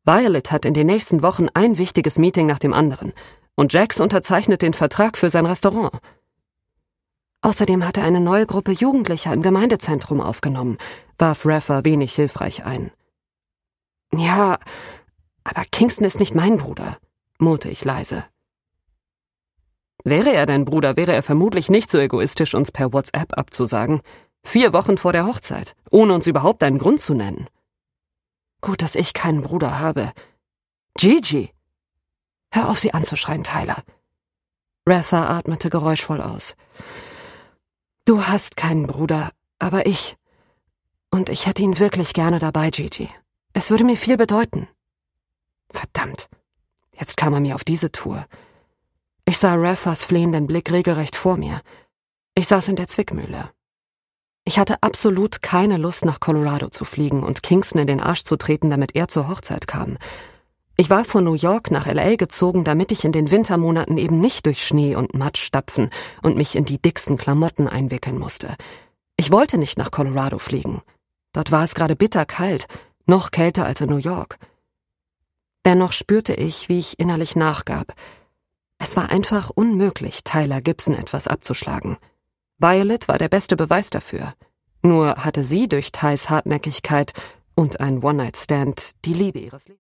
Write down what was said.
Violet hat in den nächsten Wochen ein wichtiges Meeting nach dem anderen und Jax unterzeichnet den Vertrag für sein Restaurant. Außerdem hat er eine neue Gruppe Jugendlicher im Gemeindezentrum aufgenommen, warf Rafa wenig hilfreich ein. Ja, aber Kingston ist nicht mein Bruder, murrte ich leise. Wäre er dein Bruder, wäre er vermutlich nicht so egoistisch, uns per WhatsApp abzusagen. 4 Wochen vor der Hochzeit, ohne uns überhaupt einen Grund zu nennen. Gut, dass ich keinen Bruder habe. Gigi! Hör auf, sie anzuschreien, Tyler. Rafa atmete geräuschvoll aus. Du hast keinen Bruder, aber ich. Und ich hätte ihn wirklich gerne dabei, Gigi. Es würde mir viel bedeuten. Verdammt, jetzt kam er mir auf diese Tour. Ich sah Rafas flehenden Blick regelrecht vor mir. Ich saß in der Zwickmühle. Ich hatte absolut keine Lust, nach Colorado zu fliegen und Kingston in den Arsch zu treten, damit er zur Hochzeit kam. Ich war von New York nach L.A. gezogen, damit ich in den Wintermonaten eben nicht durch Schnee und Matsch stapfen und mich in die dicksten Klamotten einwickeln musste. Ich wollte nicht nach Colorado fliegen. Dort war es gerade bitterkalt, noch kälter als in New York. Dennoch spürte ich, wie ich innerlich nachgab. Es war einfach unmöglich, Tyler Gibson etwas abzuschlagen. Violet war der beste Beweis dafür. Nur hatte sie durch Tys Hartnäckigkeit und ein One-Night-Stand die Liebe ihres Lebens.